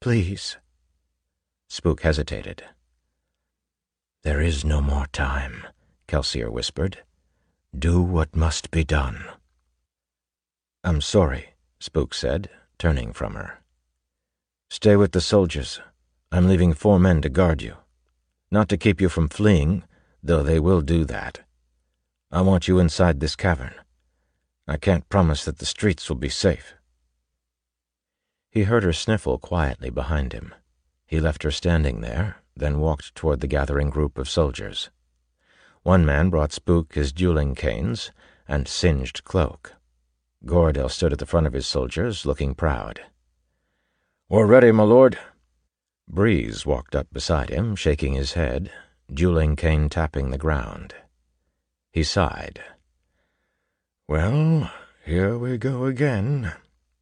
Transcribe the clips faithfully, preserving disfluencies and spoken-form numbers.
Please. Spook hesitated. There is no more time, Kelsier whispered. Do what must be done. I'm sorry, Spook said, turning from her. Stay with the soldiers. I'm leaving four men to guard you. Not to keep you from fleeing, though they will do that. I want you inside this cavern. I can't promise that the streets will be safe. He heard her sniffle quietly behind him. He left her standing there, then walked toward the gathering group of soldiers. One man brought Spook his dueling canes and singed cloak. Goredel stood at the front of his soldiers, looking proud. "We're ready, my lord." Breeze walked up beside him, shaking his head, dueling cane tapping the ground. He sighed. Well, here we go again.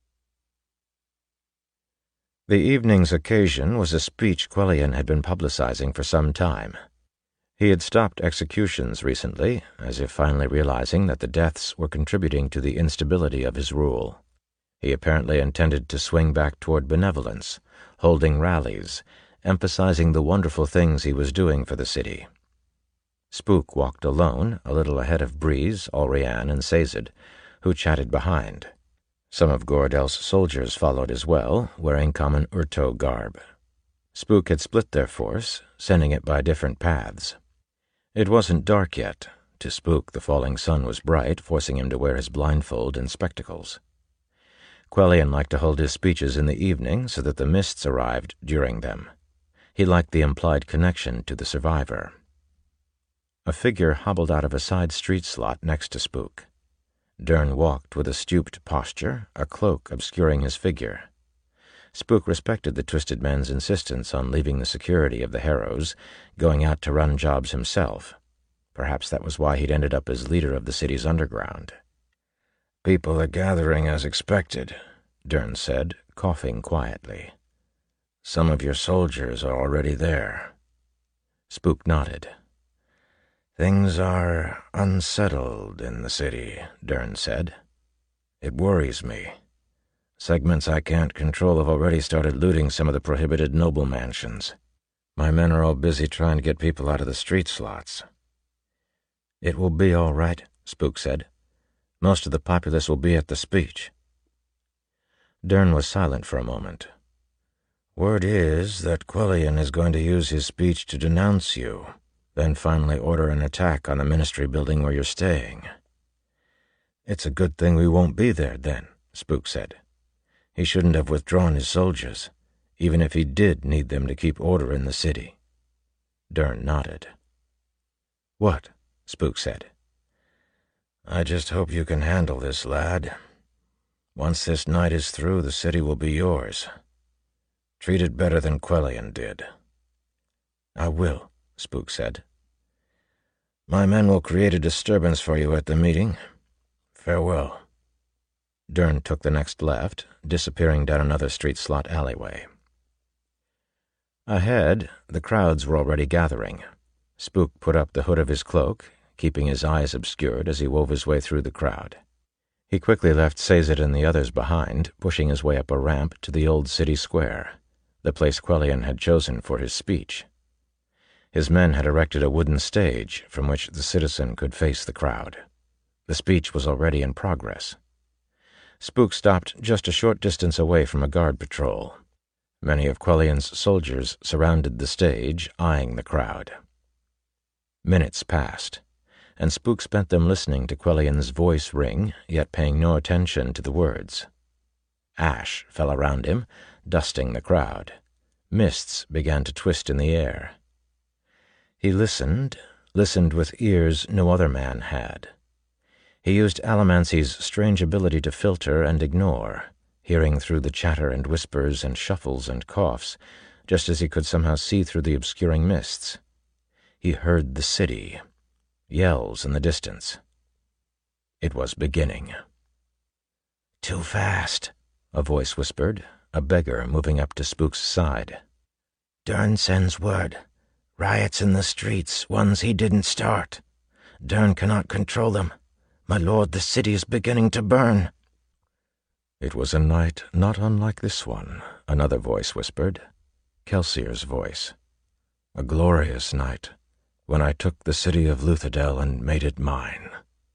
The evening's occasion was a speech Quellion had been publicizing for some time. He had stopped executions recently, as if finally realizing that the deaths were contributing to the instability of his rule. He apparently intended to swing back toward benevolence, holding rallies, emphasizing the wonderful things he was doing for the city. Spook walked alone, a little ahead of Breeze, Alrianne, and Sazed, who chatted behind. Some of Goredel's soldiers followed as well, wearing common Urto garb. Spook had split their force, sending it by different paths. It wasn't dark yet. To Spook, the falling sun was bright, forcing him to wear his blindfold and spectacles. Quellion liked to hold his speeches in the evening so that the mists arrived during them. He liked the implied connection to the survivor. A figure hobbled out of a side street slot next to Spook. Dern walked with a stooped posture, a cloak obscuring his figure. Spook respected the twisted man's insistence on leaving the security of the Harrows, going out to run jobs himself. Perhaps that was why he'd ended up as leader of the city's underground. "People are gathering as expected," Dern said, coughing quietly. "Some of your soldiers are already there." Spook nodded. "Things are unsettled in the city," Dern said. "It worries me. Segments I can't control have already started looting some of the prohibited noble mansions. My men are all busy trying to get people out of the street slots." "It will be all right," Spook said. "Most of the populace will be at the speech." Dern was silent for a moment. "Word is that Quellion is going to use his speech to denounce you, then finally order an attack on the ministry building where you're staying." "It's a good thing we won't be there, then," Spook said. "He shouldn't have withdrawn his soldiers, even if he did need them to keep order in the city." Dern nodded. "What?" Spook said. "I just hope you can handle this, lad. Once this night is through, the city will be yours. Treat it better than Quellion did." "I will," Spook said. "My men will create a disturbance for you at the meeting. Farewell." Dern took the next left, disappearing down another street slot alleyway. Ahead, the crowds were already gathering. Spook put up the hood of his cloak, keeping his eyes obscured as he wove his way through the crowd. He quickly left Sazed and the others behind, pushing his way up a ramp to the old city square, the place Quellion had chosen for his speech. His men had erected a wooden stage from which the citizen could face the crowd. The speech was already in progress. Spook stopped just a short distance away from a guard patrol. Many of Quellion's soldiers surrounded the stage, eyeing the crowd. Minutes passed, and Spook spent them listening to Quellion's voice ring, yet paying no attention to the words. Ash fell around him, dusting the crowd. Mists began to twist in the air. He listened, listened with ears no other man had. He used Allomancy's strange ability to filter and ignore, hearing through the chatter and whispers and shuffles and coughs, just as he could somehow see through the obscuring mists. He heard the city, yells in the distance. It was beginning. "Too fast," a voice whispered, a beggar moving up to Spook's side. "Dern sends word. Riots in the streets, ones he didn't start. Dern cannot control them. My lord, the city is beginning to burn." It was a night not unlike this one, another voice whispered. Kelsier's voice. "A glorious night, when I took the city of Luthadel and made it mine."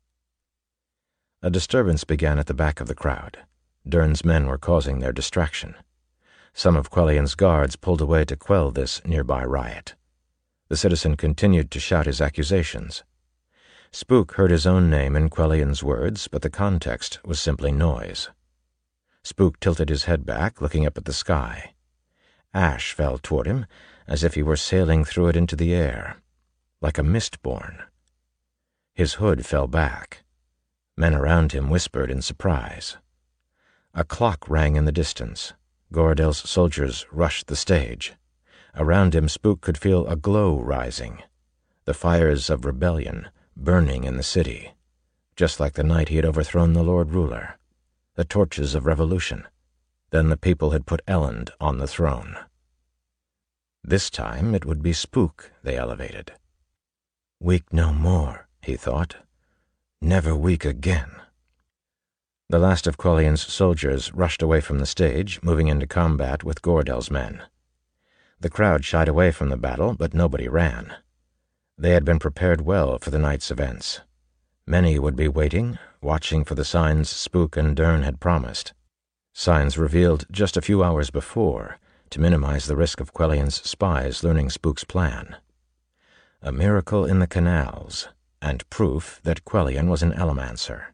A disturbance began at the back of the crowd. Durn's men were causing their distraction. Some of Quellian's guards pulled away to quell this nearby riot. The citizen continued to shout his accusations. Spook heard his own name in Quellian's words, but the context was simply noise. Spook tilted his head back, looking up at the sky. Ash fell toward him, as if he were sailing through it into the air, like a mist-born. His hood fell back. Men around him whispered in surprise. A clock rang in the distance. Goradel's soldiers rushed the stage. Around him, Spook could feel a glow rising. The fires of rebellion burning in the city, just like the night he had overthrown the Lord Ruler. The torches of revolution. Then the people had put Elend on the throne. This time it would be Spook they elevated. Weak no more, he thought. Never weak again. The last of Quellian's soldiers rushed away from the stage, moving into combat with Goradel's men. The crowd shied away from the battle, but nobody ran. They had been prepared well for the night's events. Many would be waiting, watching for the signs Spook and Durn had promised. Signs revealed just a few hours before, to minimize the risk of Quellian's spies learning Spook's plan. A miracle in the canals, and proof that Quellian was an Allomancer.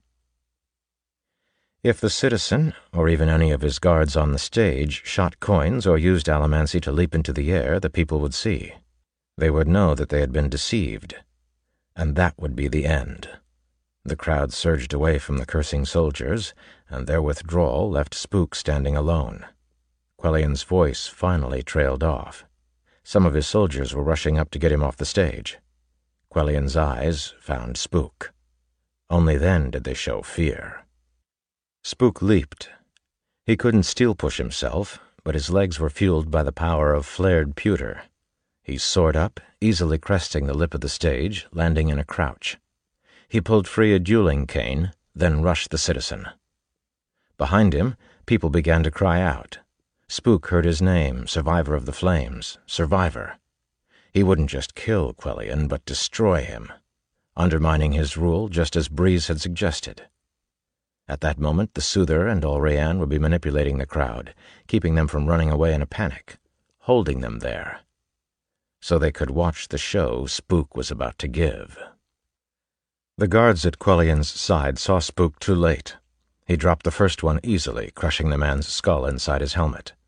If the citizen, or even any of his guards on the stage, shot coins or used allomancy to leap into the air, the people would see. They would know that they had been deceived, and that would be the end. The crowd surged away from the cursing soldiers, and their withdrawal left Spook standing alone. Quellian's voice finally trailed off. Some of his soldiers were rushing up to get him off the stage. Quellian's eyes found Spook. Only then did they show fear. Spook leaped. He couldn't steel-push himself, but his legs were fueled by the power of flared pewter. He soared up, easily cresting the lip of the stage, landing in a crouch. He pulled free a dueling cane, then rushed the citizen. Behind him, people began to cry out. Spook heard his name, Survivor of the Flames, Survivor. He wouldn't just kill Quellian, but destroy him, undermining his rule just as Breeze had suggested. At that moment, the Soother and Olrayan would be manipulating the crowd, keeping them from running away in a panic, holding them there, so they could watch the show Spook was about to give. The guards at Quellian's side saw Spook too late. He dropped the first one easily, crushing the man's skull inside his helmet.